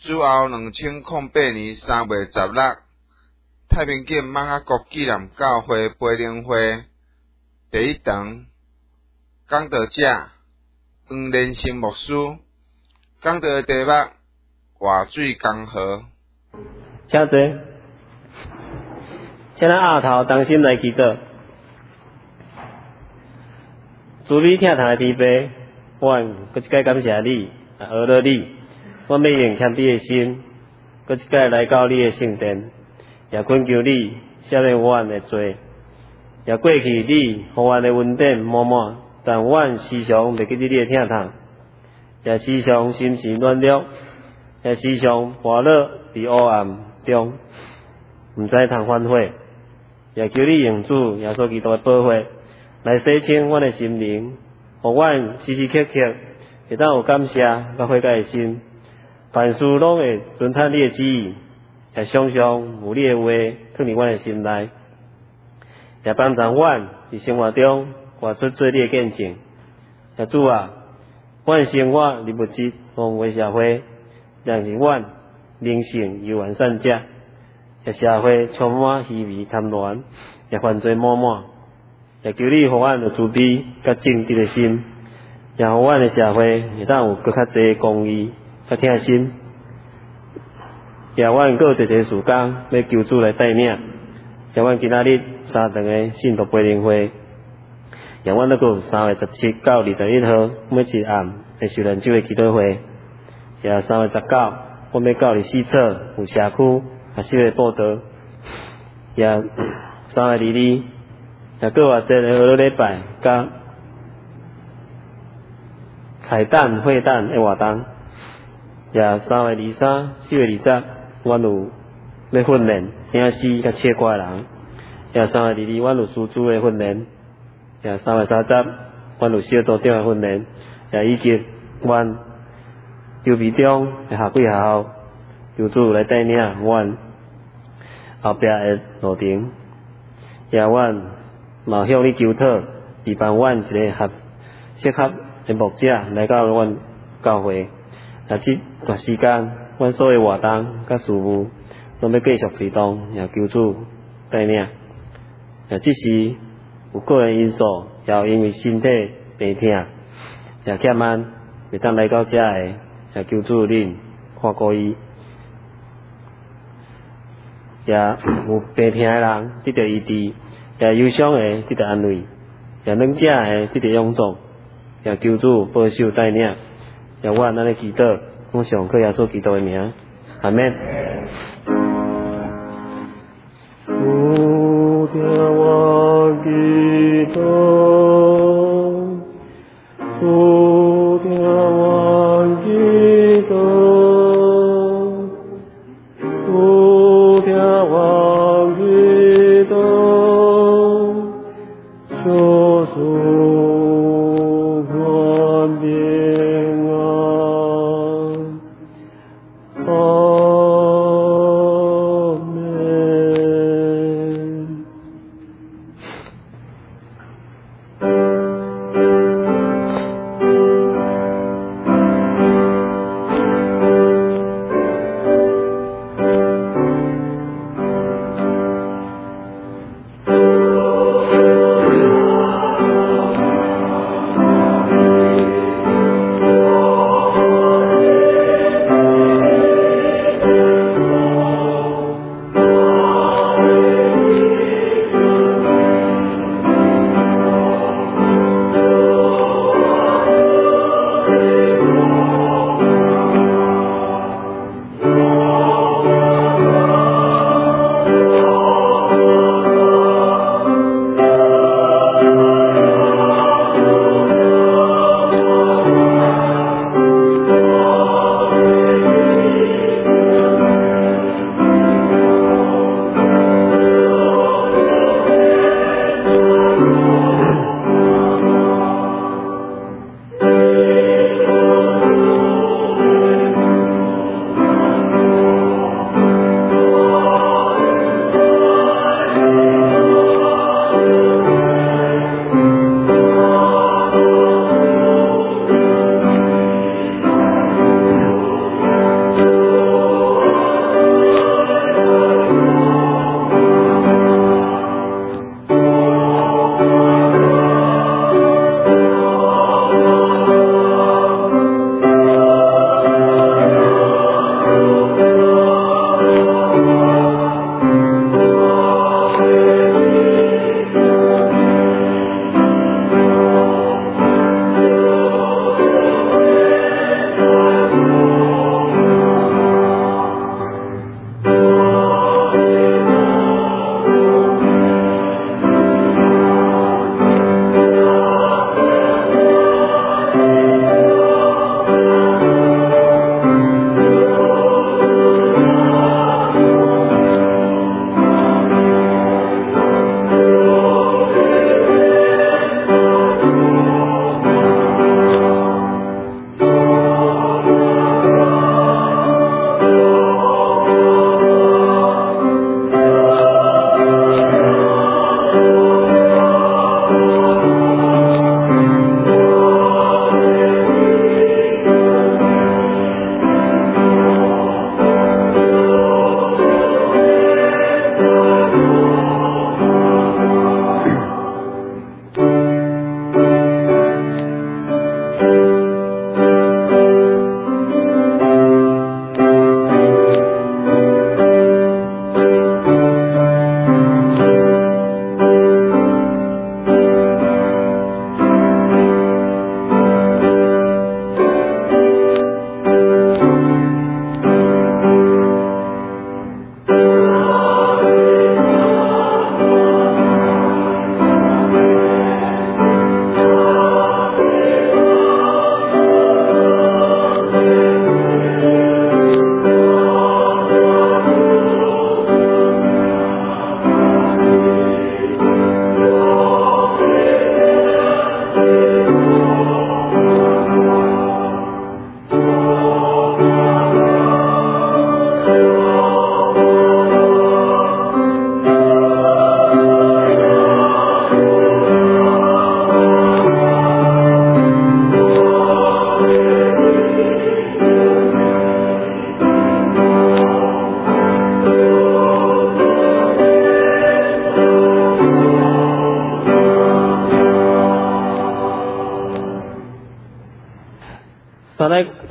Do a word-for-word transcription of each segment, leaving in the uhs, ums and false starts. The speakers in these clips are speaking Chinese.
主后两千零八年三月十六，太平间马哈国纪念教会培灵会第一堂讲道者黄连成牧师讲道的题目活水江河。 请坐，请咱额头同心来祈祷。主你疼痛的天父，阮搁一届感谢你，学了你。阮要用谦卑的心，搁一届来到你的圣殿，也恳求你赦免阮的罪，也过去你互阮的恩典满满，但阮时常袂记得你的疼痛，也时常心神软弱，也时常滑落伫黑暗中，毋知通反悔，也求你用主耶稣基督的保护来洗清阮的心灵，互阮时时刻刻会当有感谢甲悔改的心。凡事拢会遵探你的旨意，也常常有你的话藏伫阮的心内，也帮助阮伫生活中活出做你的见证。也主啊，阮生活伫物质丰富社会，让是阮灵性有完善者，也社会充满虚伪贪婪，也犯罪满满。也求你互阮有慈悲甲正直的心，也互阮的社会会当有搁较侪公义。较疼心，也阮搁有一个事工要求主来带领，也阮今仔日三堂的信徒培灵会，也阮搁有三月十七到二十一号每一暗的受人酒的祈祷会，也三月十九阮要到伫四侧有社区也小的报道，也三月二二也搁有偌济个学礼拜甲彩蛋会蛋的活动。也三月二三、四月二十，阮有要训练听诗甲切歌的人。也三月二二，阮有师资的训练。也三月三十，阮有小组长的训练。也以及阮周皮中的下几学校，求主来带领阮后壁的路程。也阮嘛向你求讨，期盼阮一个合适合的牧者来到阮教会。也即段时间，阮所有活动甲事务，拢要继续推动，也求主带领。也即时有个人因素，也有因为身体病痛，也欠安，袂当来到遮的，也求主恁看顾伊。也有病痛的人得到医治，也忧伤的得到安慰，也软者的得到勇壮，也求主保守带领。也阮安尼祈祷，奉上靠耶稣基督的名，阿门。 主听我祈祷，主听我祈祷，主听我祈祷，求主宽变。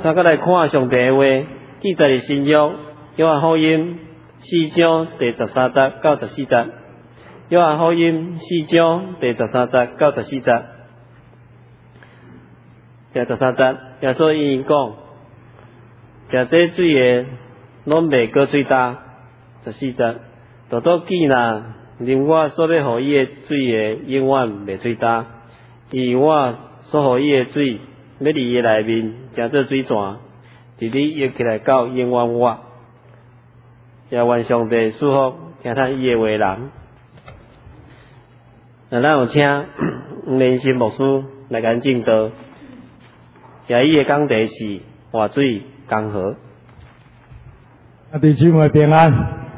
咱再来看上帝的话，记载伫新约约翰福音四章第十三节到十四节。约翰福音四章第十三节到十四节。第十三节，耶稣因讲，食这水的，拢袂过水焦。十四节，多多记啦，啉我所要互伊的水的，永远袂水焦，因我所互伊的水，要伫伊内面，成做水泉，伫你溢起来到永远我。也愿上帝祝福听听伊的话人。那咱有请黄连新牧师来咱正道，也伊的讲题是活水江河。 啊，弟兄们平安。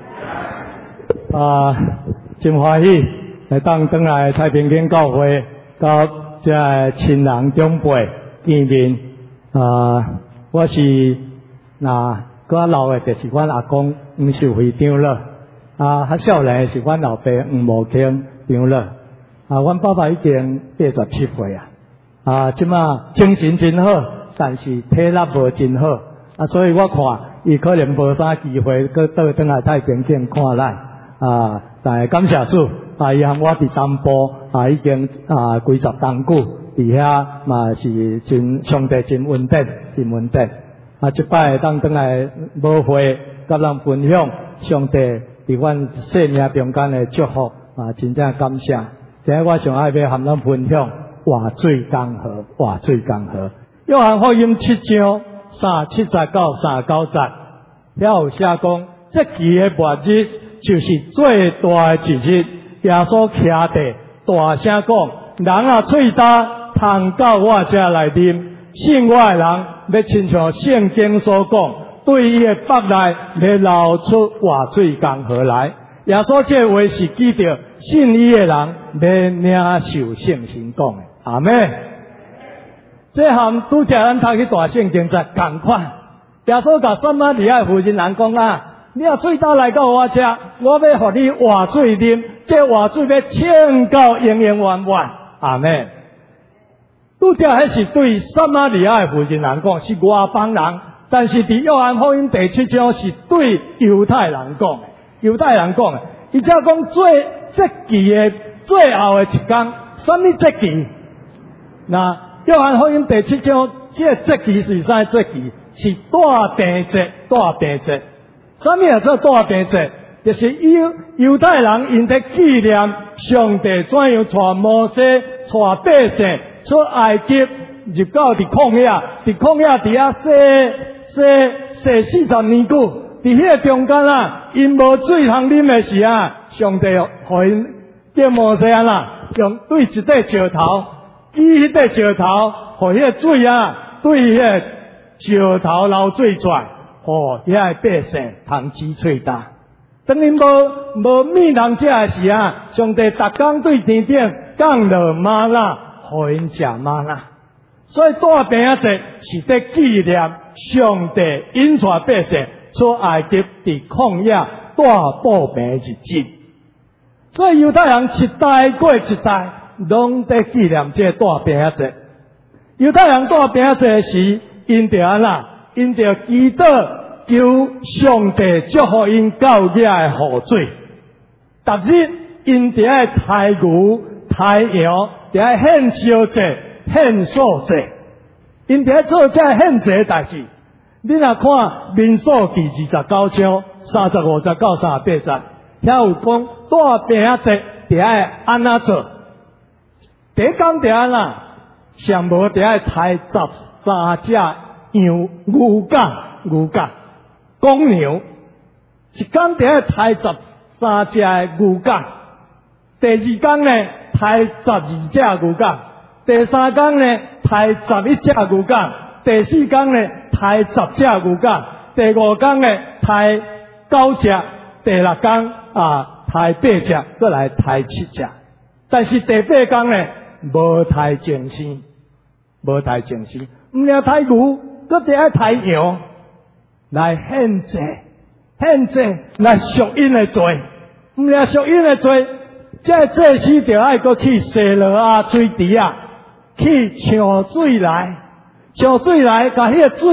啊，真欢喜来当转来太平间教会，甲这亲人长辈见面。啊，我是那较老的，就是阮阿公黄秀辉长老。啊，较少年是阮老爸黄茂庆长老。啊，阮爸爸已经八十七岁啊。啊，即马精神真好，但是体力无真好。啊，所以我看伊可能无啥机会，搁倒转来太平间看咱。啊，但是感谢主，啊，伊和我伫东部啊，已经啊几十冬久，伫遐嘛是真上帝真稳定，真稳定。啊，即摆当转来无会，甲咱分享上帝伫阮生命中间的祝福啊，真正感谢。今日我上爱要和咱分享活水江河，活水江河。约翰福音七章三七节到三九节，遐有写讲，这期的末日就是最大的一日。耶稣徛地大声讲：人啊，喙焦，通到我这来啉。信我的人，要亲像圣经所讲，对伊的腹内要流出活水江河来。耶稣这话是记着信伊的人要领受圣神讲的。阿们。这项拄则咱读去大圣经在同款。耶稣甲撒玛利亚妇人人讲啊，你若喙焦来到我这，我要互你活水啉，这活水要拯到永永远远。阿们。拄则迄是对撒玛利亚的妇人人讲，是外邦人，但是伫约翰福音第七章是对犹太人讲的。犹太人讲的，伊只讲最节期的最后的一天，什么节期？那约翰福音第七章，这个节期是啥节期？是大平节，大平节。什么叫做大平节？就是犹犹太人因在纪念上帝怎样带摩西、带百姓出埃及，入到伫旷野，伫旷野伫遐洗洗洗四十年久。伫迄个中间啊，因无水通啉的时啊，上帝互因叫摩西啊啦，用对一块石头，举迄块石头，互迄个水啊，对迄个石头流水出来，互遐个百姓通止喙焦。当因无无面通食的时啊，上帝逐工对天顶降落吗哪，互因食吗哪。所以大平节是在纪念上帝引带百姓出埃及伫旷野大报平日子，所以犹太人一代过一代，拢在纪念这大平节。犹太人大平节时，因着安那，因着祈祷求上帝祝福因到野的雨水。逐日因伫遐抬牛、抬羊，伫遐献烧节、献素节，因伫遐做这献祭的代志。你若看《民数记》二十九章三十五节到三十八节，遐有讲大平节伫遐安怎做？第一天伫安那，上无伫遐抬十三只羊、牛角、牛角、公牛，一天伫遐抬十三只牛角，第二天呢抬十二只牛角，第三天呢抬十一只牛角，第四天呢抬十只牛角，第五天呢抬九只，第六天啊抬八只，再来抬七只。但是第八天呢无抬精生，无抬精生，唔了抬牛，搁伫爱抬羊来献祭，献祭来赎因的罪，唔了赎因的罪，这祭司就爱搁去西罗亚水池啊，去抢水来。抢水来，甲迄个水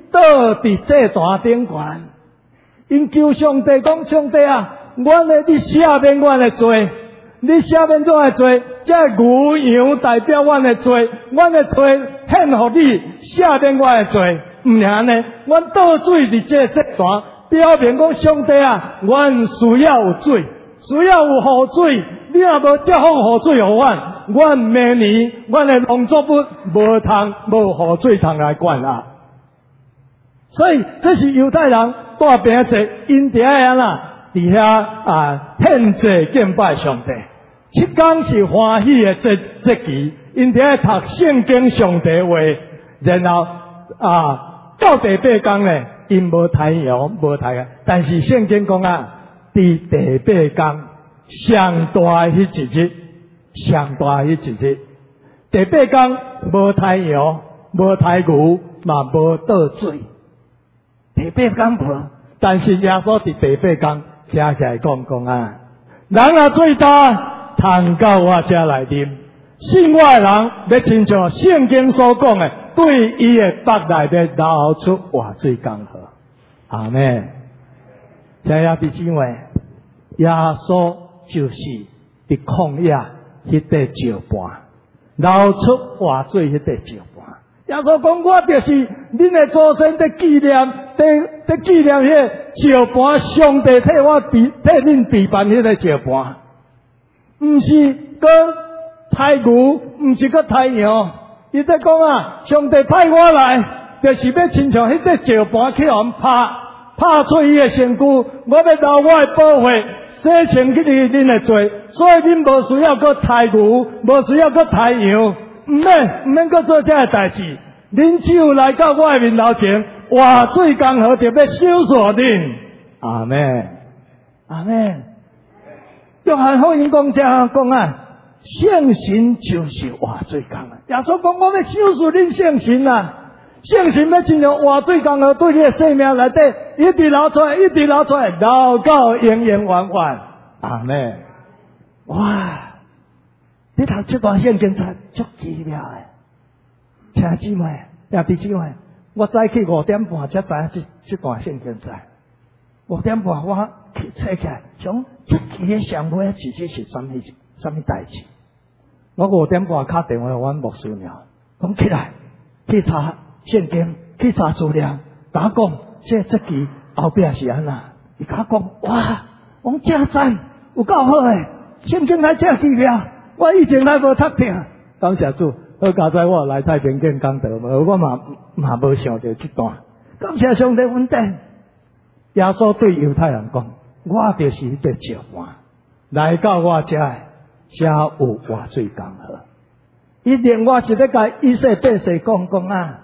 倒伫祭坛顶悬，因求上帝讲：上帝啊，阮的你赦免阮的罪，你赦免我的罪，这牛羊代表阮的罪，阮的罪献互你，赦免我的罪。毋然安尼，阮倒水伫这祭坛，表明讲上帝啊，阮需要有水，需要有雨水，你若无接放雨水互阮，阮明年阮的农作物无通无雨水通来灌啊。所以这是犹太人大饼节，因伫遐啦，伫遐啊献祭敬拜上帝。七天是欢喜的节节期，因伫遐读圣经上帝话，然后啊到第八天咧，因无太阳无太阳，但是圣经讲啊，伫第八天上大迄一日，上大迄一日，第八天无太阳，无太牛，嘛无倒水。第八天无，但是耶稣伫第八天写起来讲讲啊，人啊最大通到我遮来啉，信我的人要亲像圣经所讲的，对伊的腹内要流出活水江河。阿们。亲爱的姊妹，耶稣就是伫旷野迄块石盘，流出活水迄块石盘。耶稣讲，我就是恁的祖先在纪念，在在纪念迄石盘，上帝替我替替恁备办迄个石盘，毋是个太牛，毋是个太羊。伊在讲啊，上帝派我来，就是要亲像迄个石盘去互拍，拍出伊的身躯，我要留我的宝血，洗清去恁的罪，所以恁无需要个太牛，无需要个太羊。毋免，毋免搁做这个代志。恁只有来到我的面头前，活水江河就要收索恁。阿们，阿们。约翰福音讲这样讲啊，圣神就是活水江河。耶稣讲，我要收索恁圣神啊，圣神要进入活水江河，对你的生命内底一直流出来，一直流出来，流到永永远远。阿们。哇！你读这段圣经才足奇妙诶，亲姊妹、兄弟姊妹，我早起五点半才知影这这段圣经在。五点半我去查起来，想这期的上尾其实是什么什么代志？我五点半打电话给阮牧师娘，讲起来去查圣经，去查资料，甲我讲这这期后壁是安那？伊甲我讲哇，我真赞，有够好诶，圣经来这奇妙。我以前来无读听，感谢主，好佳哉我来太平间讲道，我嘛嘛无想到这段。感谢上帝恩典，耶稣对犹太人讲：我就是迄个石盘，来到我遮诶，才有活水江河。一定我是咧甲以色列百姓讲讲啊，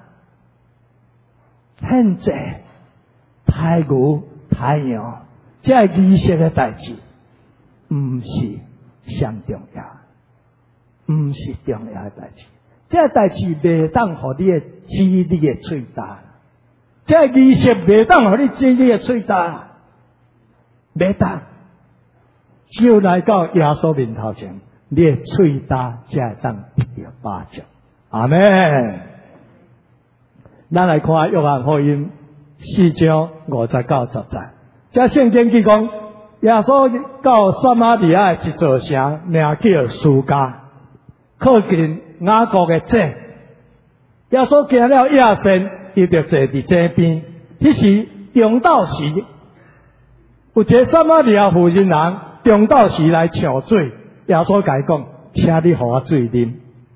现在太牛太羊，这仪式嘅代志，毋是上重要。毋是重要的代志，这个代志袂当互你的子女的嘴大，这个仪式袂当互你子女的嘴大，袂当。只有来到耶稣面头前，你的嘴大才会当得到巴掌。阿们。咱来看约翰福音四章五十九十节，这圣经去讲，耶稣到撒玛利亚一座城，名叫苏加。靠近雅各的井，耶稣行了夜线，伊就坐伫井边。迄时中昼时，有一个撒玛利亚妇人人中昼时来抢水，耶稣甲伊讲：“请你互我水啉。”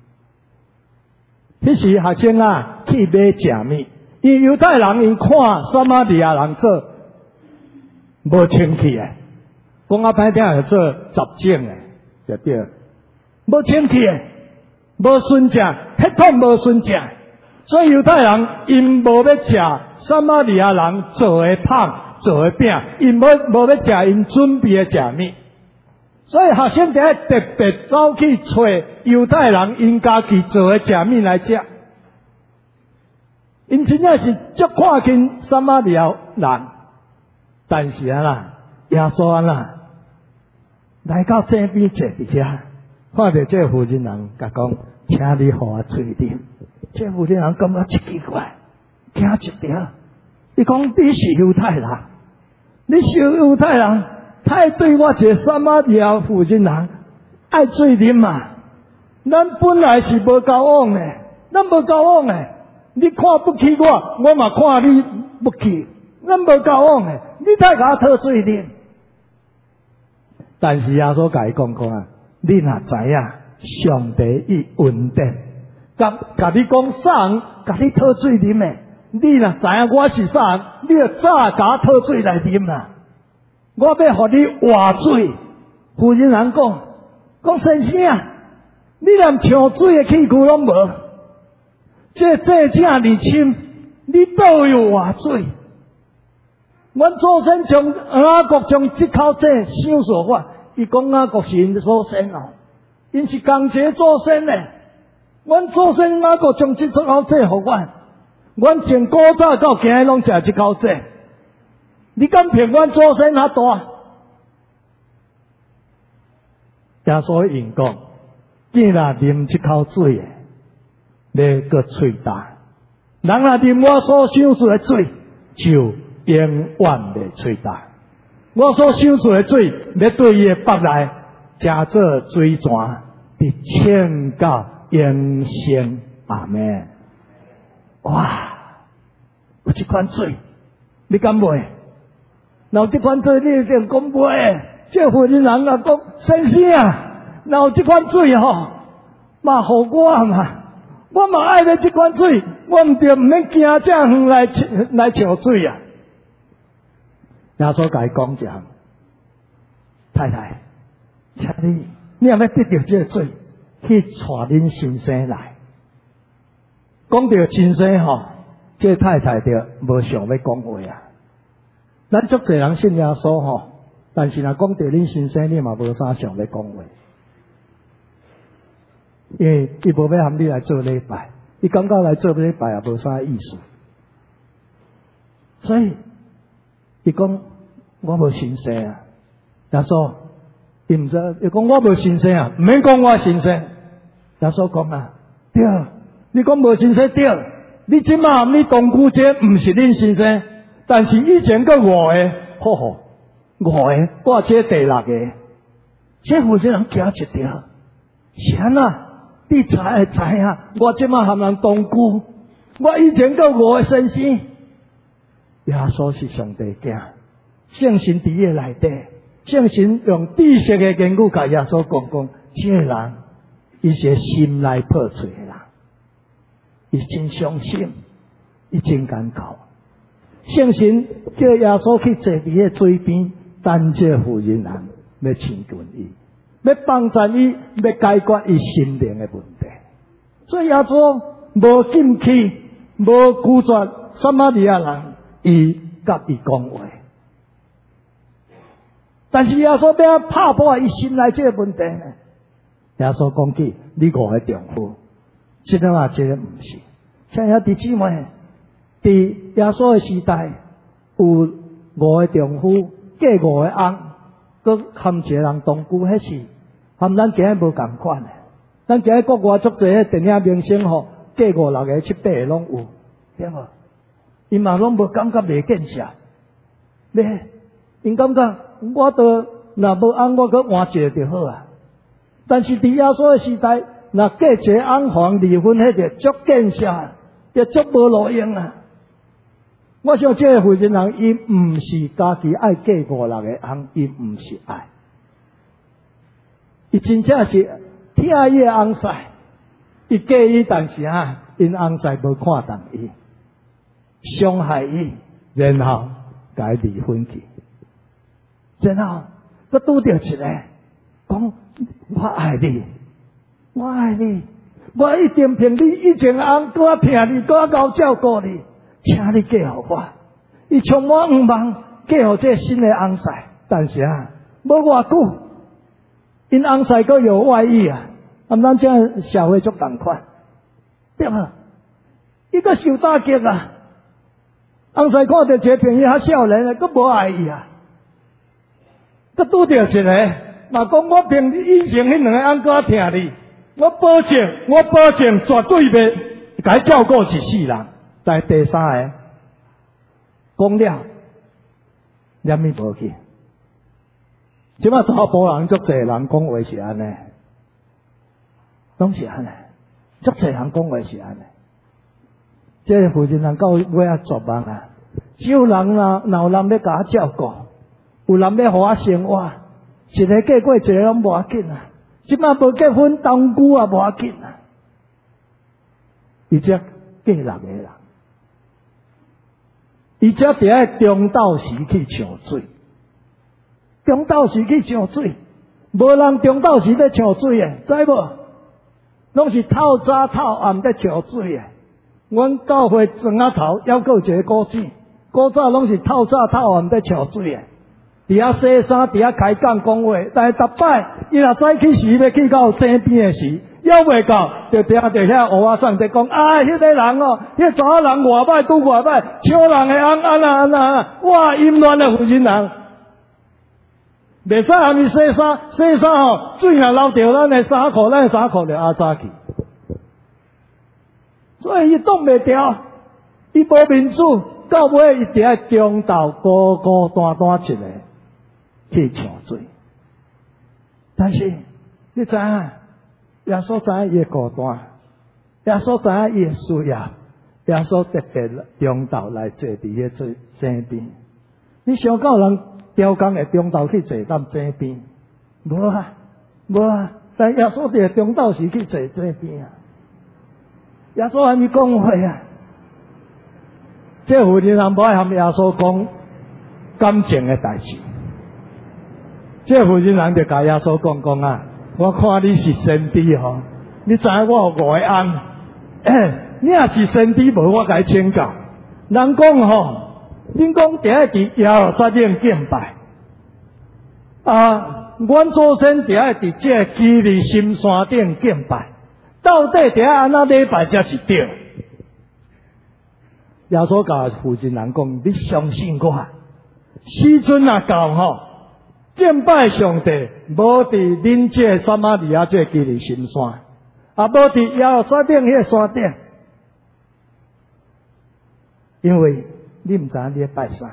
迄时学生啊去买食物，因犹太人因看撒玛利亚人做无清气诶，讲啊歹听就做杂种诶，对不对？无清气诶。无顺正，血统无顺正，所以犹太人因无要食撒玛利亚人做的汤、做的饼，因无无要食因准备的食物。所以学生伫遐特别走去找犹太人因家己做的食物来食。因真正是足看轻撒玛利亚人，但是啊啦，耶稣啊啦，来到这边坐伫遐。看到这个妇人人甲讲，请你互我水啉。这妇人人感觉奇怪，惊一条， 伊讲你是犹太人，你是犹太人，太对我一个撒玛利亚妇人人爱水啉嘛。咱本来是无交往的，咱无交往的，你看不起我，我嘛看你不起，咱无交往的，你太甲我讨水啉。但是耶稣甲伊讲讲啊，你若知影上帝伊恩典，甲甲你讲啥人甲你讨水啉的，你若知影我是啥人，你就早甲我讨水来啉啦。我要互你活水。妇人人讲讲先生啊，你连抢水的器具拢无，这这正二深，你倒有活水？阮祖先从雅各从即口这想说法，伊讲雅各是因祖先哦，因是同一个祖先呢。阮祖先雅各从即口这互阮，阮从古早到今日拢食即口这。你敢骗阮祖先较大？耶稣应讲，既然啉即口水的，要搁喙大。人若啉我所想出的水，就永远袂喙大。我所想出的水，要对伊的腹内加做水泉，直潜到永生。阿们。哇！有这款水，你敢买？若有这款水，你一定讲买。这妇人人啊讲，先生啊，若有这款水吼，嘛互我嘛，我嘛爱咧这款水，我毋着毋免惊这远来来抢水啊。耶稣甲伊讲一项，太太，请你，你若要得到这个水，去带恁先生来。讲到先生吼，这太太着无想要讲话啊。咱足侪人信耶稣吼。但是若讲到恁先生，你嘛无啥想要讲话，因为伊无要含你来做礼拜，伊感觉来做礼拜也无啥意思，所以伊讲我无先生啊。耶稣伊毋知，伊讲我无先生啊，毋免讲我先生。耶稣讲啊，对，你讲无先生对，你即马你同居这毋是恁先生，但是以前个我的，好好。五个，我这第六个，这妇人人惊一条。是安那？你才会知影，我即马含人同居，我以前个五个先生，耶稣是上帝囝，圣神伫伊内底，圣神用知识的言语甲耶稣讲讲，这个人，伊是心内破碎的人，伊真伤心，伊真艰苦。圣神叫耶稣去坐伫迄水边。等这妇人人要亲近伊，要帮助伊，要解决伊心灵的问题。所以耶稣无进去，无拒绝撒玛利亚人，伊甲伊讲话。但是耶稣要拍破伊心内这个问题呢？耶稣讲起你五个丈夫，这个啊，这个唔是。像遐弟姊妹，伫耶稣的时代，有五个丈夫。嫁五个翁，佮含一个人同居，迄是含咱今日无共款诶。咱今日国外足侪电影明星吼，嫁五六个、七八个拢有，对无？因嘛拢无感觉袂见识，咧，因感觉我都若无翁，我佮换一个就好啊。但是伫耶稣诶时代，若嫁一个翁还离婚，迄个足见识，就足无路用啊。我想这个妇人人，伊毋是家己爱嫁五六个翁，伊毋是爱，伊真正是疼伊个翁婿，伊嫁伊，但是啊，因翁婿无看重伊，伤害伊，然后甲伊离婚去，然后佮拄着一个，讲我爱你，我爱你，我一定凭你以前个翁，佮我疼你，佮我够照顾你。请你嫁互我，伊充满愿望嫁互这新的翁婿，但是啊，无偌久，因翁婿阁有外遇啊，啊，咱这社会足共款，对啊，伊阁受打击啊，翁婿看到一个朋友较少年的，阁无爱伊啊，阁拄着一个，嘛讲我凭以前迄两个翁阁我疼你，我保证，我保证绝对袂甲伊照顾一世人。但第三个， 讲了，念咪无去。即摆查甫人足侪人讲话是安尼，拢是安尼，足侪人讲话是安尼。即个附近人到尾啊绝望啊！只有人啊，若有人要甲我照顾，有人要互我生活，一个嫁过一个拢无要紧啊！即摆无结婚，当久啊无要紧啊！伊只嫁六个人，伊只伫爱中昼时去抢水。中昼时去抢水，无人中昼时咧抢水诶，知无？拢是透早透暗咧抢水诶。阮教会庄仔头还佫有一个古井，古早拢是透早透暗咧抢水诶。伫遐洗衫，伫遐开讲讲话，但是逐摆伊若早起时要去到井边诶时，还袂到，就听着遐乌仔送在讲，啊，迄个人哦，迄查某人偌歹拄偌歹，抢人诶安安那安那，哇，淫乱诶负心人。袂使暗暝洗衫，洗衫吼，水若流着咱的衫裤，咱的衫裤就压早去。所以伊挡袂牢，伊无民主，到尾伊伫喺中昼孤孤单单一个去抢水。但是你知影，耶稣知影伊的孤单，耶稣知影伊的需要，耶稣特别中昼来坐伫迄水井边。你想到人？雕工会中昼去坐踮井边，无啊，无啊。但耶稣伫中昼时去坐井边啊。耶稣还没讲话啊。这妇人人无爱含耶稣讲感情的代志。这妇人人就甲耶稣讲讲啊，我看你是先知吼，你知影我有五个翁，欸，你若是先知无，我甲你请教。人讲吼。恁讲伫爱伫耶路撒冷敬拜，啊，阮祖先伫爱伫这个基利心山顶敬拜，到底伫爱安那礼拜才是对？耶稣甲附近人讲：你相信我，时阵若到吼，敬拜上帝无伫恁这撒玛利亚这基利心山，啊，无伫耶路撒冷迄个山顶，因为。你毋知影你咧拜啥？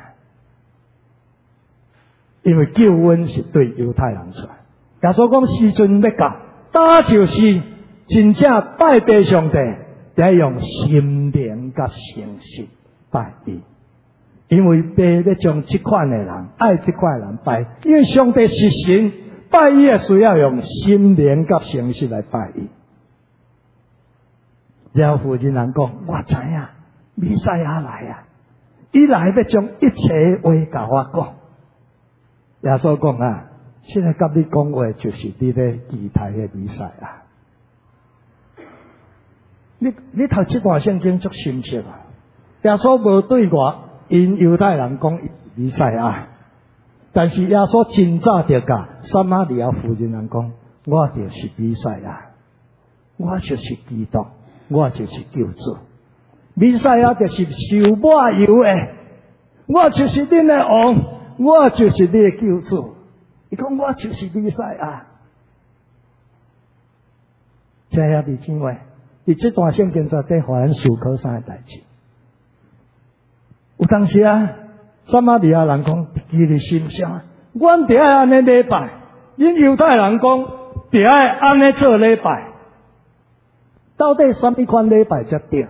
因为救恩是对犹太人出来。耶稣讲时阵要到，打就是真正拜拜上帝，得用心灵甲诚实拜伊。因为拜要将这款的人爱这款的人拜，因为上帝是神，拜伊也需要用心灵甲诚实来拜伊。然后附近人讲：我知影，弥赛亚来啊！伊来要将一切话甲我讲。耶稣讲啊，现在甲你讲话就是你咧期待的比赛啊！你你读这段圣经足深切啊！耶稣无对我因犹太人讲比赛啊，但是耶稣真早就甲撒玛利亚妇人人讲，我就是比赛啊，我就是基督，我就是救主。弥赛亚就是受抹油的，我就是恁的王，我就是你的救主。伊讲我就是弥赛亚。这下弟兄妹，伊这段圣经在对互咱思考啥个代志？有当时啊，撒玛利亚人讲，基利心上，阮伫爱安尼礼拜，因犹太人讲伫爱安尼做礼拜，到底什么款礼拜才对？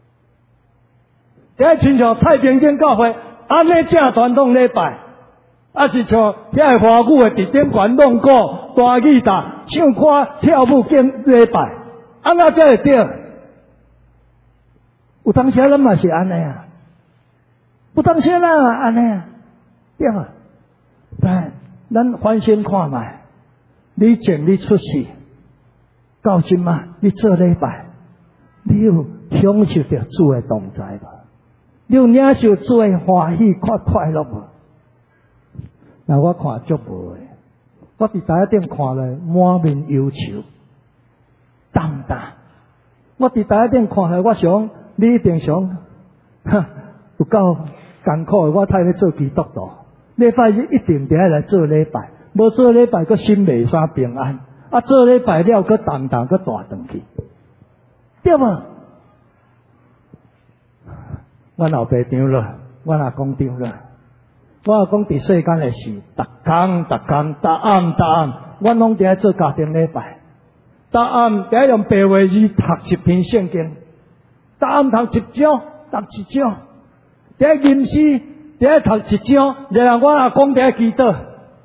伫爱亲像太平间教会安尼正传统礼拜，啊是像遐个华语的伫顶悬弄鼓、大吉他、唱歌、跳舞敬礼拜，安那才会对？有当时咱嘛是安尼啊。有当时咱也安尼啊，对啊，但咱反省看觅，你前你出世，到今嘛，你做礼拜，你有享受着主的同在无？你有领受主的欢喜、快快乐无？那我看足无诶，我伫台顶看来满面忧愁、淡淡。我伫台顶看来，我想你一定想，哈，有够艰苦的，我太咧做基督徒，礼拜日一定得来做礼拜，无做礼拜，佫心袂啥平安，啊，做礼拜了，佫重重佫大转去，对无？阮后爸长了， 我若讲对了，我若讲伫世间的事，逐工逐工，逐暗逐暗，我拢伫咧做家庭礼拜，逐暗伫咧用白话字读一篇圣经，逐暗读一章，读一章，伫咧吟诗，伫咧读一章，然后我若讲伫咧祈祷，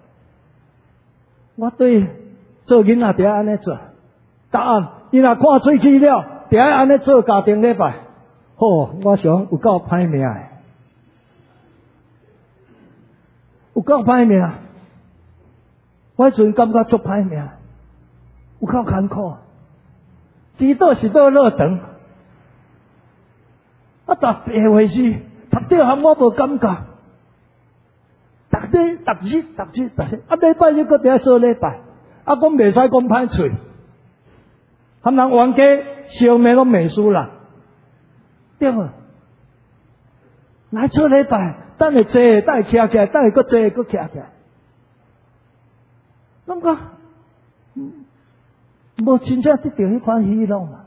我对做囡仔伫咧安尼做，逐暗伊若看喙齿了，伫咧安尼做家庭礼拜，吼、哦，我想有够歹命诶。有够歹命，我迄阵感觉足歹命，有够艰苦。祈祷是倒落长，啊，逐白话诗，读着含我无感觉，逐日逐日逐日逐日，啊，礼拜日搁伫遐做礼拜，啊，讲袂使讲歹喙，含人冤家烧灭拢袂输啦，对无？来做礼拜。等下坐，等下徛起来，等下搁坐，搁徛起来。感觉无真正得到迄款喜乐嘛。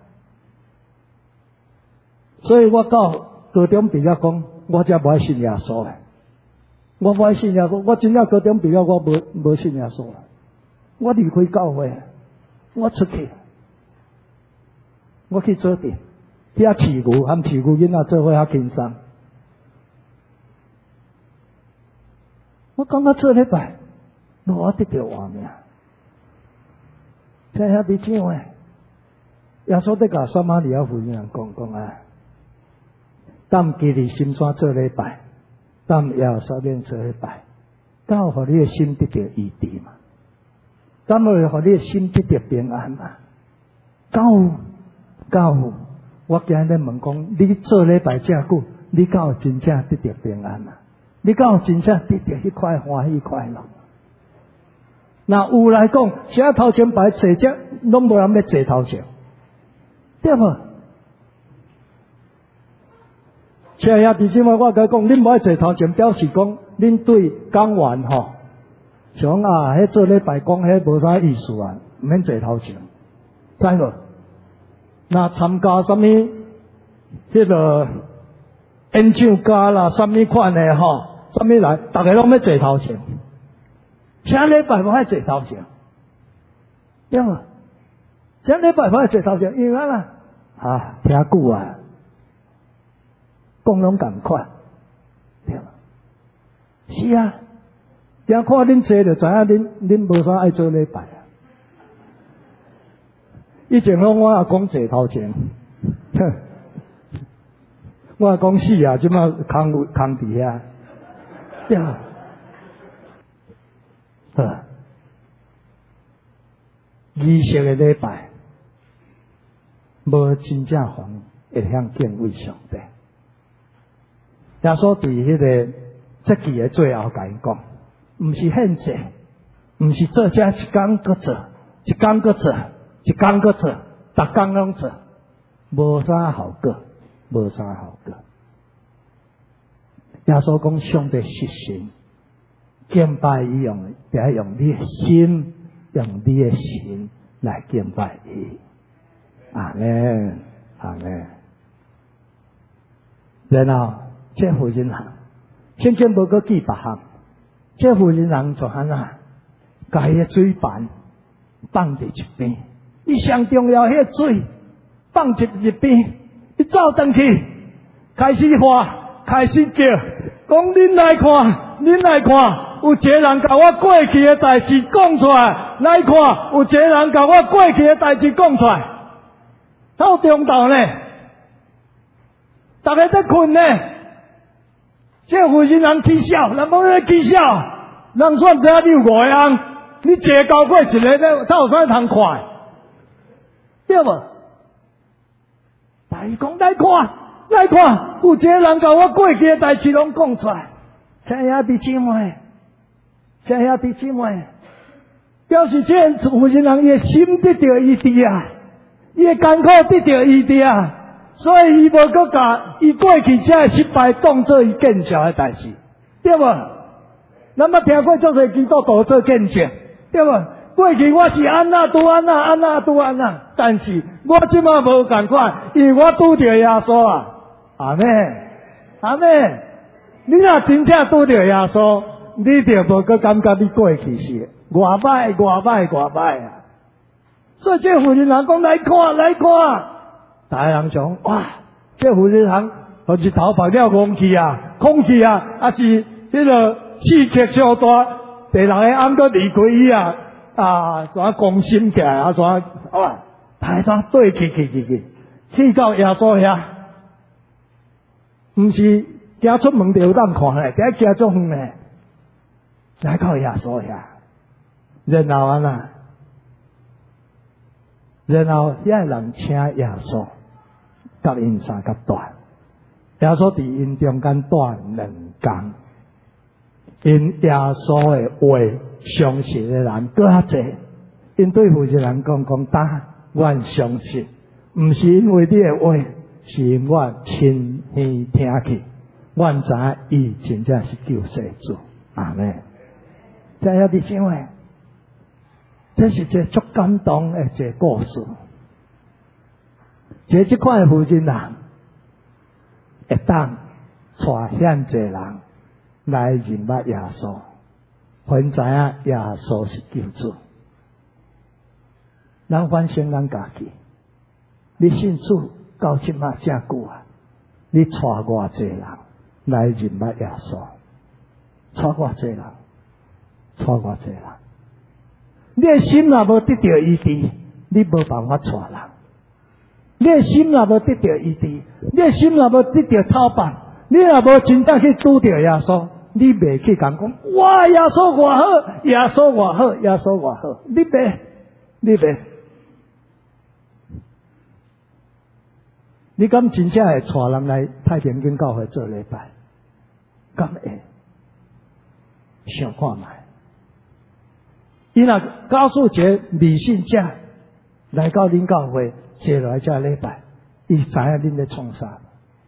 所以我到高中毕业讲，我才无爱信耶稣诶。我无爱信耶稣，我真正高中毕业我无无信耶稣。我离开教会，我出去，我去做店，遐饲牛，含饲牛囡仔做伙较轻松。我感觉做礼拜，我得到活命。听遐弟兄诶，耶稣在甲撒玛利亚妇人讲讲啊，当基利心山做礼拜，当耶路撒冷做礼拜，敢有互你诶心得到医治嘛？敢有互你诶心得到平安嘛？敢有？敢有？我今日问讲，你做礼拜遮久，你敢有真正得到平安嘛？你敢有真正得到迄块欢喜快乐？那有来讲，写头前排坐只，拢无人要坐头前，对无？请遐弟兄们，我甲讲，恁无爱坐头前，表示讲恁对讲完吼，像啊，迄做礼拜讲迄无啥意思啊，毋免坐头前，知无？那参加什么？迄个演唱家啦，什么款的吼？什么来？大家拢要坐头前，请礼拜无爱坐头前，对无？请礼拜无爱坐头前，因为啊，啊，听久啊，讲拢共款，对无？是啊，听看恁坐就知影恁恁无啥爱做礼拜啊。以前拢我也讲坐头前，我也讲死啊，即摆空空伫遐。对啊，啊，仪式的礼拜，无真正红，会向敬畏上帝。耶稣伫迄个这期的最后甲伊讲，毋是献祭，毋是做这一工搁做，一工搁做，一工搁做，逐工拢做，无啥效果，无啥效果。耶稣讲上帝是神，敬拜伊用，得用你的心，用你的心来敬拜伊。阿门，阿门。然后这妇人行，圣经无搁记别项，这妇人人就安那，把迄个水盘放伫一边，伊上重要迄个水放伫一边，伊走转去，开始喊。开始叫，讲恁来看，恁来看，有一个人甲我过去的代志讲出来，来看，有一个人甲我过去的代志讲出来，到中昼呢，大家在困呢，这妇人人起笑，人冇在起笑，人算得你有五个人，你一个交过一个呢，他有啥通看？对无？大伊讲来看。来看，有一个人甲我过去的代志拢讲出来，亲爱的姊妹，亲爱的姊妹，表示这妇人人伊的心得到医治啊，伊的艰苦得到医治啊，所以伊无搁甲伊过去这个失败当做伊见证的代志，对无？咱捌听过足侪基督徒做见证，对无？过去我是安那拄安那安那拄安那，但是我即马无共款，因为我拄着耶稣啊。阿妹，阿妹， 你若真正拄着耶稣，你就无搁感觉你过去是偌歹偌歹偌歹啊！所以这妇人人讲来看来看，大人想哇，这妇人人好似头发了空气啊，空气啊，啊是迄个刺激上大，第六个暗搁离开伊啊，啊，怎攻心起来啊，怎哇，大怎对去去去去，去到耶稣遐，毋是行出门就有当看咧，伫行足远咧，来到耶稣遐，然后啊呐。然后遐人请耶稣，甲因三甲住，耶稣伫因中间住两工，因耶稣的话相信的人搁较济，因对负责人讲讲，当阮相信，毋是因为你的话，是因我亲耳听去，阮知影伊真正是救世主，阿门。这遐伫想诶。这是一个足感动的一个故事。这即款的负责人，会当带遐济人来认捌耶稣，分知影耶稣是救主。咱反省咱家己，你信主到即马正久啊，你带偌济人来认捌耶稣，带偌济人，带偌济人。你的心若无得到医治，你无办法带人；你的心若无得到医治，你的心若无得到讨办，你若无真正去拄着耶稣，你袂去讲讲，哇！耶稣偌好，耶稣偌好，耶稣偌好，你袂，你袂，你敢真正会带人来太平间教会做礼拜？敢会？想看卖。伊若告诉一个理性者来到恁教会坐落来遮礼拜，伊知影恁咧创啥？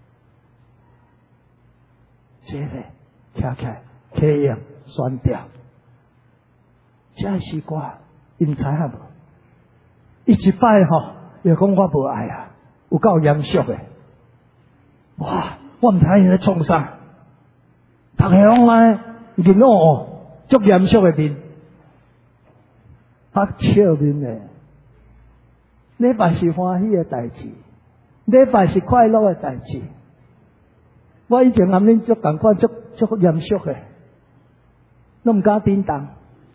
这个徛起来起应选调，这是我因知影无？伊一摆吼，又讲我无爱啊，有够严肃诶！哇，我毋知伊咧创啥，逐个拢来认我足严肃诶面。啊，笑面咧！礼拜是欢喜的代志，礼拜是快乐的代志。我以前暗恁足共款，足足严肃的，拢毋敢叮当。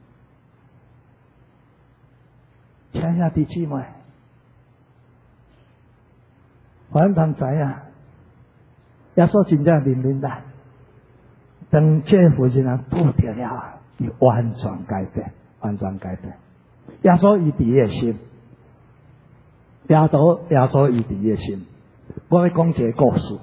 亲爱的姊妹，反正知影，耶稣真正怜悯咱，当这负责人拄着了，伊完全改变，完全改变。耶稣伊伫伊诶心，耶稣耶稣伊伫伊诶心。我要讲一个故事，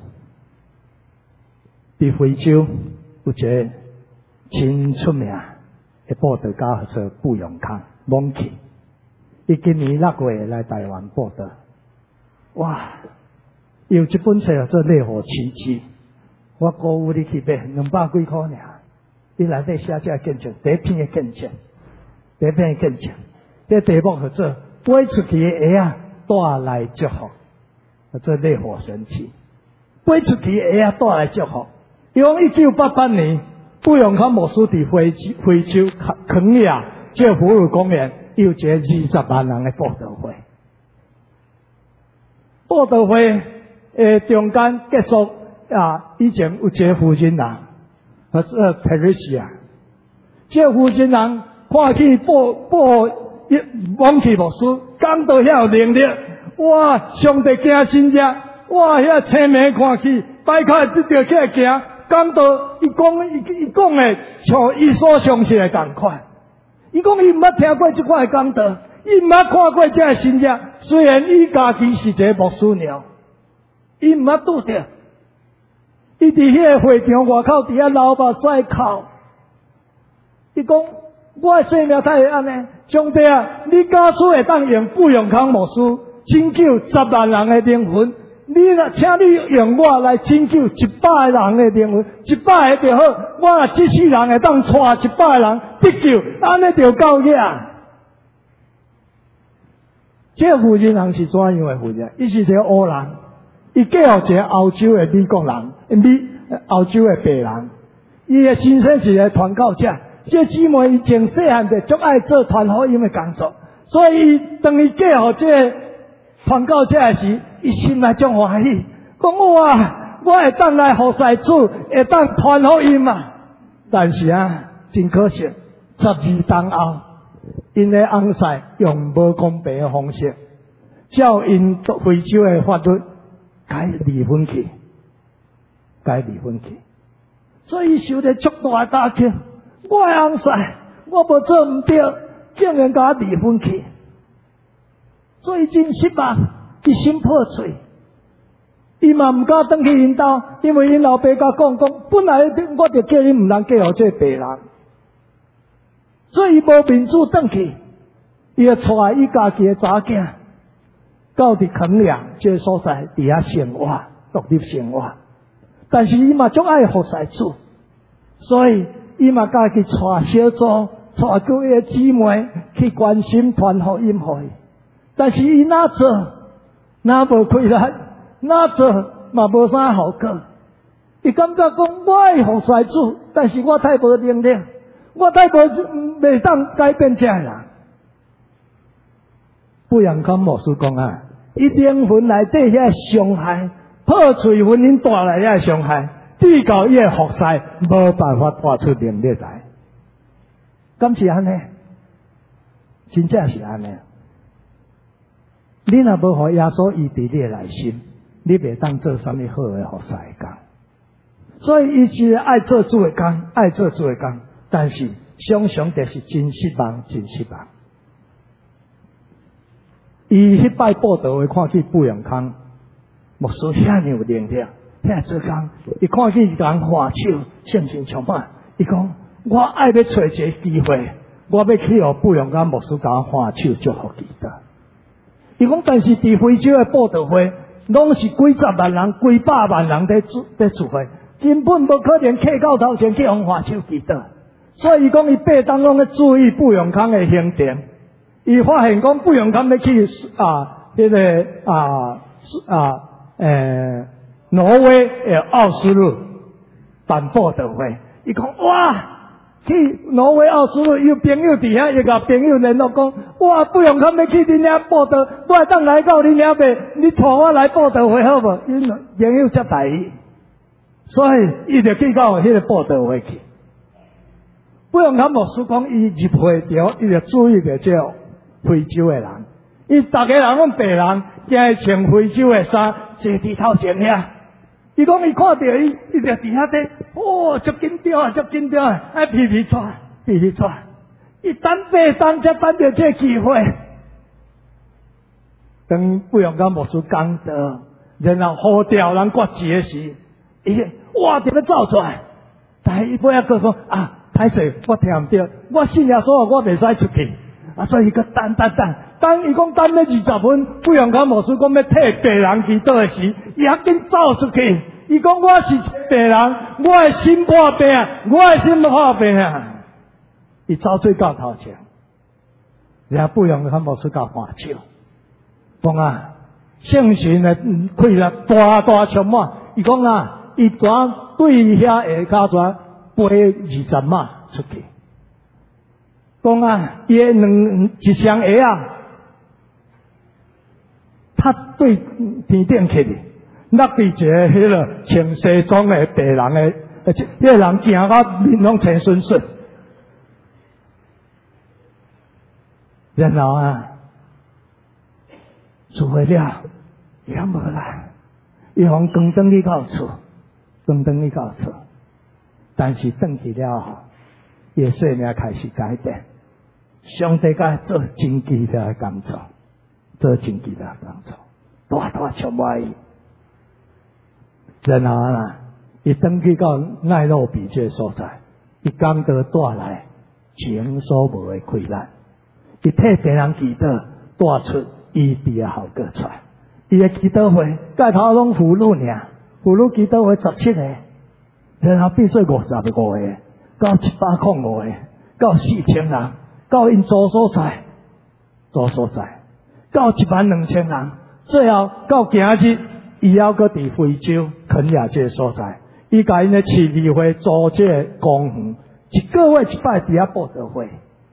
伫非洲有一个真出名诶布道家叫做布永康 Monkey， 伊今年六月来台湾布道，哇！有一本册叫做《烈火奇迹》，我鼓舞你去买，两百几箍尔。伊内底写这见证，第一篇诶见证，第一篇诶见证。这题目叫做飞出去的鞋啊，带来祝福，叫做烈火神器。飞出去的鞋啊，带来祝福。伊讲一九八八年，布永康牧师伫非非洲肯亚这哺乳公园有一个二十万人的布道会。布道会诶中间结束啊，以前有一个负责人，叫做 Patricia。这个负责人看去布布。往去牧师讲到遐有能力，哇！上帝惊真正，哇！遐青眉看去，摆脚得着起来行，讲到伊讲伊伊讲诶，像伊所相信诶同款。伊讲伊毋捌听过即款诶讲道，伊毋捌看过这个新者。虽然伊家己是一个牧师娘，伊毋捌拄着。伊伫迄个会场外口伫遐流目屎哭，伊讲。我的性命太会安尼，上帝啊！你假使会当用布永康牧师拯救十万人的灵魂，你若请你用我来拯救一百个人的灵魂，一百个就好。我若这世人会当带一百个人得救，安尼就够呀。这个负责人是怎样的负责？伊是一个黑人，伊嫁予一个欧洲的美国人，美澳洲的白人，伊的先生是个传教者，这姊妹伊从细汉就足爱做传福音的工作，所以伊当伊嫁互这个传教者的时，伊心内足欢喜，讲哇，我会当来服侍主，会当传福音嘛。但是啊，真可惜，十二冬后，因的翁婿用无公平的方式，照因非洲的法律，该离婚去，该离婚去。所以受着足大打击，我的翁婿，我无做唔对，竟然甲我离婚去，所以真失望，一心破碎。伊嘛唔敢转去因兜，因为因老爸甲讲讲，本来我就叫你唔通嫁互这白人，所以伊无民主转去，伊就带伊家己的查囝到伫肯亚这个所在伫遐生活，独立生活。但是伊嘛足爱服侍主，所以伊嘛家己带小组，带各位姊妹去关心传福音互伊。但是伊哪做，哪无开力，哪做嘛无啥效果。伊感觉讲我爱服侍主，但是我太无能力，我太无袂当改变这人。不阳康牧师讲啊，伊灵魂内底遐伤害。破碎婚姻带来遐伤害，对到伊的服侍无办法带出能力来，敢是安尼？真正是安尼。你若无互耶稣医治你的内心，你袂当做啥物好的服侍的工。所以伊是爱做主的工，爱做主的工，但是常常就是真失望，真失望。伊迄摆报道会看去不阳康。牧师遐尼有能力，遐做工，伊看见人画手，信心充满。伊讲：我爱要找一个机会，我要去互不用甲牧师甲我画手祝福基督。伊讲，但是伫非洲的布道会，拢是几十万人、几百万人在聚在聚会，根本无可能客到头前去互画手基督。所以伊讲，伊八当拢咧注意不用康的行程，伊发现讲不用康要去啊，迄、那个啊啊。诶，挪威诶奥斯陆办布道会，伊讲哇，去挪威奥斯陆有朋友伫遐，伊甲朋友联络讲，哇，不用他们去恁遐布道，我会当来到恁遐呗，你带我来布道会好无？因朋友接待伊，所以伊就去到迄个布道会去。不用他牧师讲，伊入会条，伊就注意着这非洲诶人。伊大家人拢白人，惊伊穿非洲诶衫，坐伫头前遐。伊讲伊看到伊，伊就伫遐底，哦，足紧张啊，足紧张啊，爱皮皮喘，皮皮喘。伊等八当才等到这机会，当不用甲牧师讲道，然后呼调人决志诶时，伊哇就要走出来，但是伊尾仔佫讲啊，歹势，我听唔到，我信耶稣，我袂使出去。啊，所以伊个等等等，当伊讲等咧二十分，不用甲牧师讲要替白人祈祷诶时，伊还紧走出去。伊讲我是白人，我诶心破病，我诶心破病啊！伊走最到头前，然后不用甲牧师甲换手，讲啊，圣神诶开了大大充满。伊讲啊，伊转对遐下骹转飞二十码出去。讲啊，伊两一双鞋啊，他对天顶去哩，落伫一个迄个穿西装的白人的，而且迄个人行到面拢青顺顺，然后啊，做会了，也无啦，伊互光灯去到厝，光灯去到厝，但是转去了后，伊的生命开始改变。上帝甲做真奇妙的工作，做真奇妙的工作，大大充满伊。然后啦，伊转去到奈洛比这个所在，伊感到带来前所无的困难。伊替别人祈祷，带出医治的效果出来。伊的祈祷会盖头拢妇女尔，妇女祈祷会十七个，然后变做五十五个，到一百零五个，到四千人。到因做所在，做所在，到一万两千人，最后到今日，伊还阁伫非洲肯亚这个所在， 伊甲因的市议会租这个公园，一个月一摆伫遐报道会。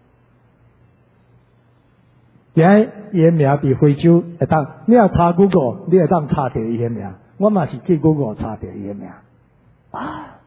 今日伊的名伫非洲会当，你若查 Google， 你会当查到伊的名。我嘛是去 Google 查到伊的名。啊！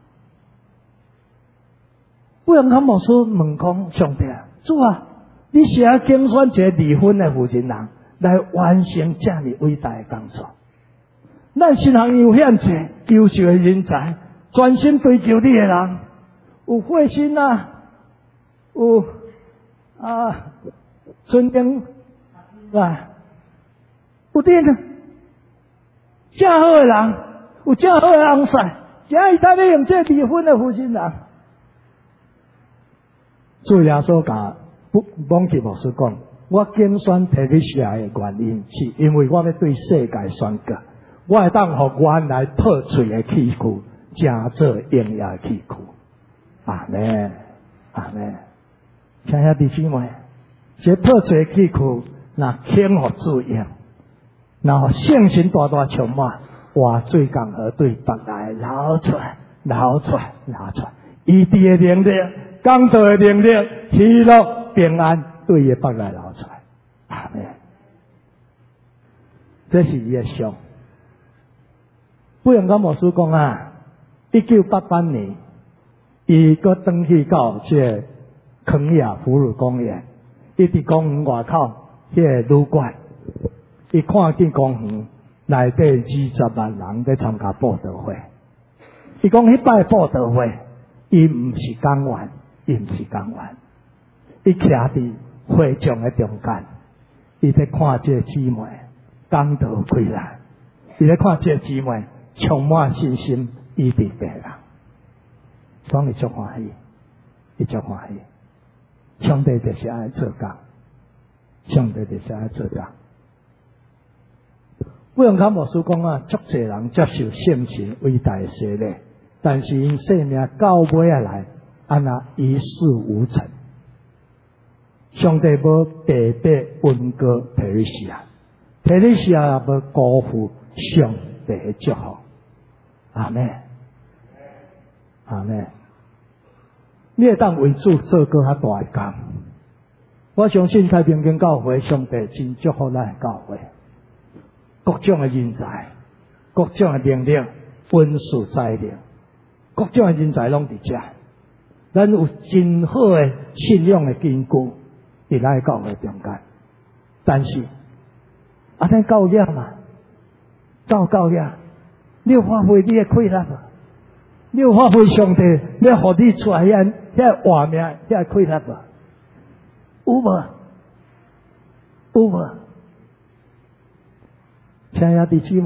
不然他们说问讲上帝啊，主啊，你是要竞选一个离婚的负责人来完成这样伟大的工作。咱新行有遐济优秀的人才，专心追求你的人，有慧心啊，有啊尊敬啊，有啲呢，正好的人，有正好的翁婿，今日他要用这离婚的负责人。主耶稣甲不忘记牧师讲，我竞选提比西亚的原因，是因为我要对世界宣告，我会当互原来破碎的器具，加做荣耀的器具。阿门，阿门。亲爱的姊妹，这破碎的器具，若轻互主用，然后圣神大大充满，哇，水江河对北来流出来，流出来，流出来，伊地的能力。讲道的能力，喜乐平安，对伊北来流出来。阿门。这是伊的相。不用甲牧师讲啊，一九八八年，伊搁登去到这肯亚哺乳公园，伊伫公园外口迄个旅馆，伊看见公园内底二十万人在参加布道会。伊讲迄摆布道会，伊毋是讲完。伊毋是讲完，伊徛伫会场的中间，伊在看这个姊妹讲道开来，伊在看这个姊妹充满信心，伊伫病人，讲伊足欢喜，伊足欢喜。上帝就是爱做工，上帝就是爱做工。不用讲牧师讲啊，足侪人接受圣神伟大的洗礼，但是因生命到尾啊来。安那一事无成，上帝无白白恩膏提里西亚，提里西亚也无辜负上帝的祝福。阿门，阿门。你会当为主做个较大的工，我相信太平间教会上帝真祝福咱的教会，各种的人才，各种的能力，本事才能，各种的人才拢伫遮。咱有真好的信仰的根据，伫咱教会中间。但是，啊，咱教业嘛，教教业，你有发挥你的快乐无？你有发挥上帝要互你出来遐遐画面遐快乐无？有无？有无？亲爱的姊妹，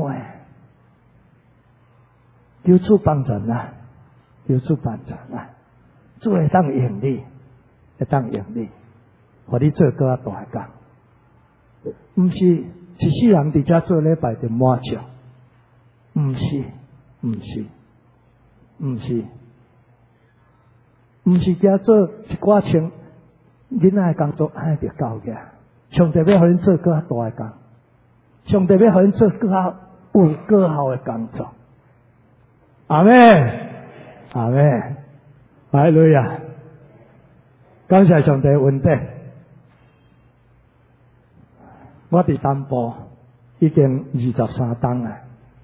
求主帮助啊！求主帮助啊！主会当用你，会当用你，互你做个大工。毋是一世人伫遮做礼拜就满足，毋是，毋是，毋是，毋是遮做一寡像囡仔的工作，爱着教嘅。上帝要互恁做个大的工，上帝要互恁做个有个好的工作。阿门，阿门。哈利路亚！感谢上帝恩典。我伫南部已经二十三档啊！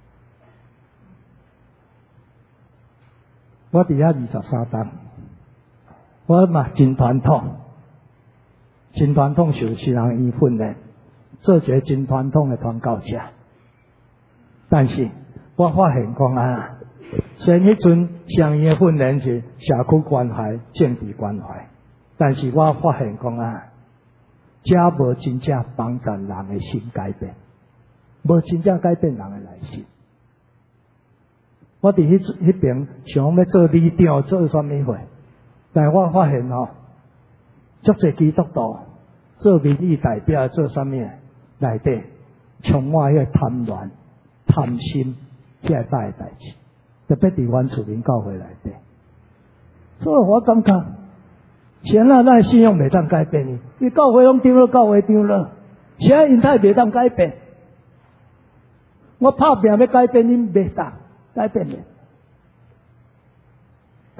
我伫遐二十三档，我嘛真传统，真传统受新人医训练，做一个真传统的传教者。但是我发现讲啊。虽然迄阵上医的训练是社区关怀、政治关怀，但是我发现讲啊，这无真正帮助人的心改变，无真正改变人的内心。我伫迄迄边想要做里长，做啥物货，但我发现吼，足侪基督徒做民意代表，做啥物内底充满迄个贪婪、贪心这个大的代志。特别伫阮厝边教会内底，所以我感觉，现在咱信仰袂当改变伊，伊教会拢丢了，教会丢了，现在因太袂当改变。我拍拼要改变，因袂当改变的。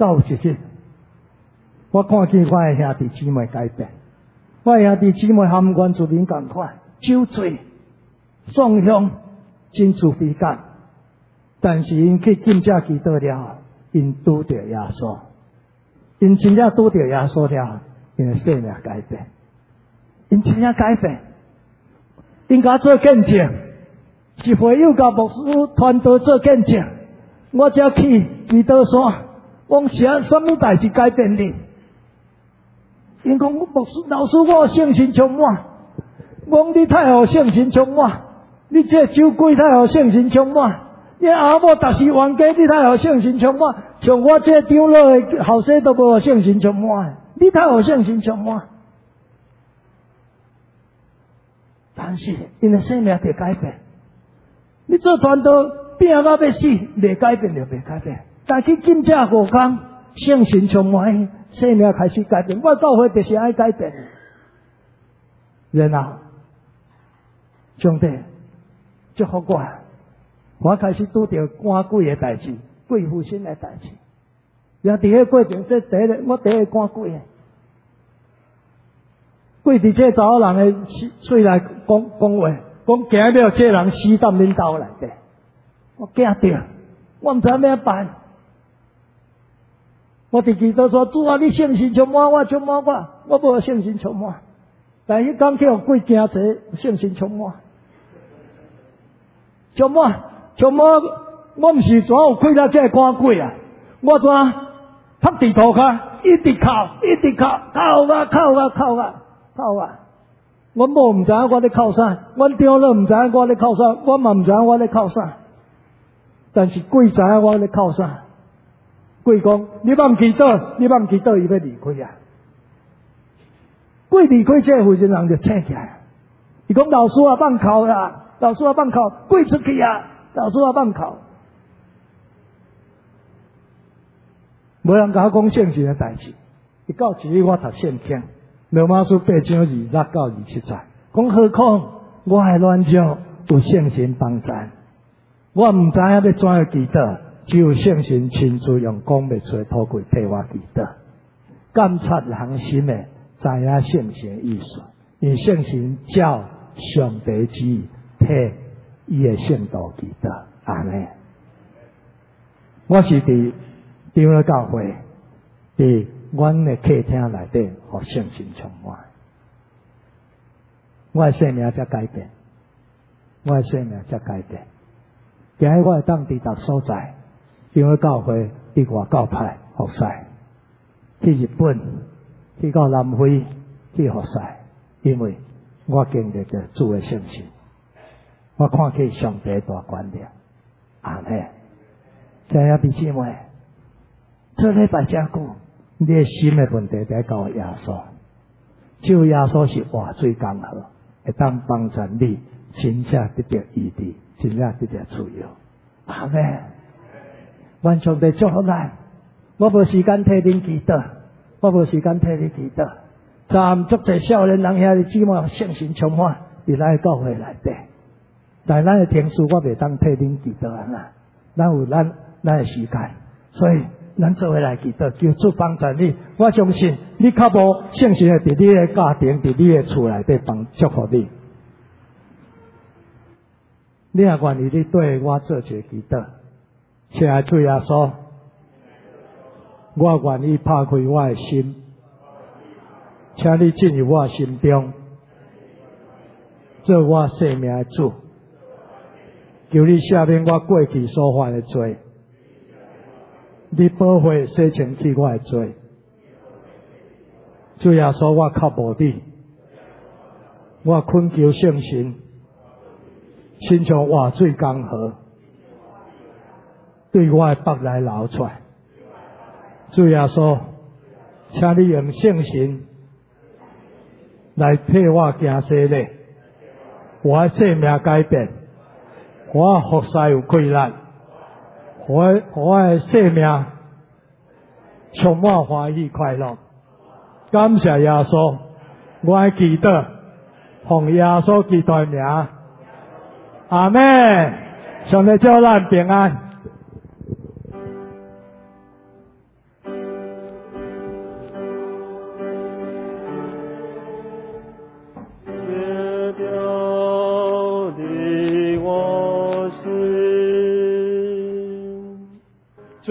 到一日，我看见我的兄弟姊妹改变，我的兄弟姊妹含原住民同款，酒醉、纵向、真自卑感，但是因去进价祈祷了，因拄着耶稣，因真正拄着耶稣了，因的生命改变，因真正改变，因甲做见证，是会友甲牧师传道做见证，我才去祈祷山，讲啥什么代志改变你？因讲牧师老师，我圣神充满，我讲你太好圣神充满，你这酒鬼太好圣神充满，你阿某逐时冤家，你太好圣神充满，像我这长老的后生都无圣神充满，你太好圣神充满。但是因的生命得改变，你做传道拼到要死，未改变就未改变。但去金价五天，圣神充满，生命开始改变。我教会就是爱改变。然后，兄弟，祝福我，我开始拄到赶鬼的代志，鬼附身的代志。然后伫迄过程，这第一个我第一个赶鬼的。过伫这查某人的嘴来讲讲话，讲惊了这人死到恁兜内底，我惊着，我毋知影要办。我伫祈祷说：主啊，你圣神充满我，充满我，我无圣神充满。但迄讲去互鬼惊者，圣神充满，充满充满，我毋是怎有开到这赶鬼啊？我怎趴地涂骹，一直哭，一直哭，哭啊，哭啊，哭啊！哭啊！阮某毋知影我咧哭啥，阮长老毋知影我咧哭啥，我嘛毋知影我咧哭啥。但是鬼知影我咧哭啥。鬼讲：你莫祈祷，你莫祈祷，伊要离开啊！鬼离开这附近人就醒起来，伊讲：老师啊，莫哭啦！老师啊，莫哭！鬼出去啊！老师啊，莫哭！无人甲我讲圣神的代志，伊到一日我读圣经。罗马书八章二六到二七节，讲何况我的软弱有圣神帮助，我毋知影要怎样祈祷，只有圣神亲自用讲袂出的土气替我祈祷。监察人心的，知影圣神的意思，因圣神照上帝旨意替伊的圣道祈祷。阿门。我是伫长老教会，伫阮的客厅内底，互圣神充满，我的生命才改变，我的生命才改变。今日我会当伫逐所在，因为教会伫外教派服侍，去日本，去到南非去服侍，因为我经历着主的圣神，我看见上帝大管理。阿门。亲爱的姊妹，这礼拜真久。你的心的问题在到耶稣，只有耶稣是活水江河，会当帮助你真正得到医治，真正得到自由。阿门。愿上帝祝福咱。我无时间替恁祈祷，我无时间替你祈祷。咱足侪少年人遐的姊妹圣神充满，伫咱的教会内底。但咱的天数我袂当替恁祈祷啊啦，咱有咱咱的时间，所以。咱做伙来祈祷，求主帮助你。我相信你较无圣神会伫你的家庭、伫你的厝内底帮祝福你。你也愿意你对我做一个祈祷，亲爱的主耶稣，我愿意拍开我的心，请你进入我心中，做我生命的主。求你赦免我过去所犯的罪。你保护洗清去我的罪，主耶稣，我靠无你，我恳求圣神，亲像活水江河，对我的腹内流出。主耶稣，请你用圣神来替我行洗礼，我的生命改变，我的服侍有困难。我我的生命充满欢喜快乐，感谢耶稣，我的祈祷，奉耶稣基督的名，阿门。上帝祝咱平安。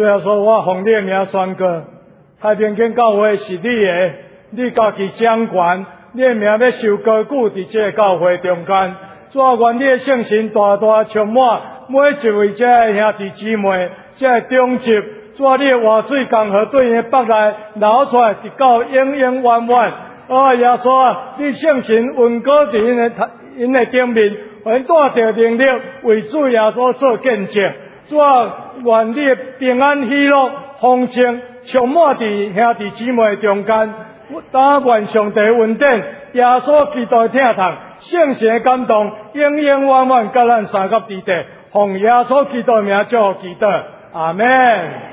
主要说我奉你的名宣告，太平间教会是你的，你家己掌权，你的名要受高举伫这个教会中间。主啊，愿你的圣神大大充满每一位这的兄弟姊妹，这的中集。主啊，你的活水江河对因的北来流出来，直到永永远远。哦，耶稣啊，你圣神温果伫因的因的顶面，愿带着能力为主耶稣做见证。主啊，愿你的平安喜乐丰盛充满伫兄弟姊妹中间。但愿上帝恩典，耶稣基督听堂，圣神的感动，永永远远甲咱三甲伫地，奉耶稣基督名祝福祈祷，阿门。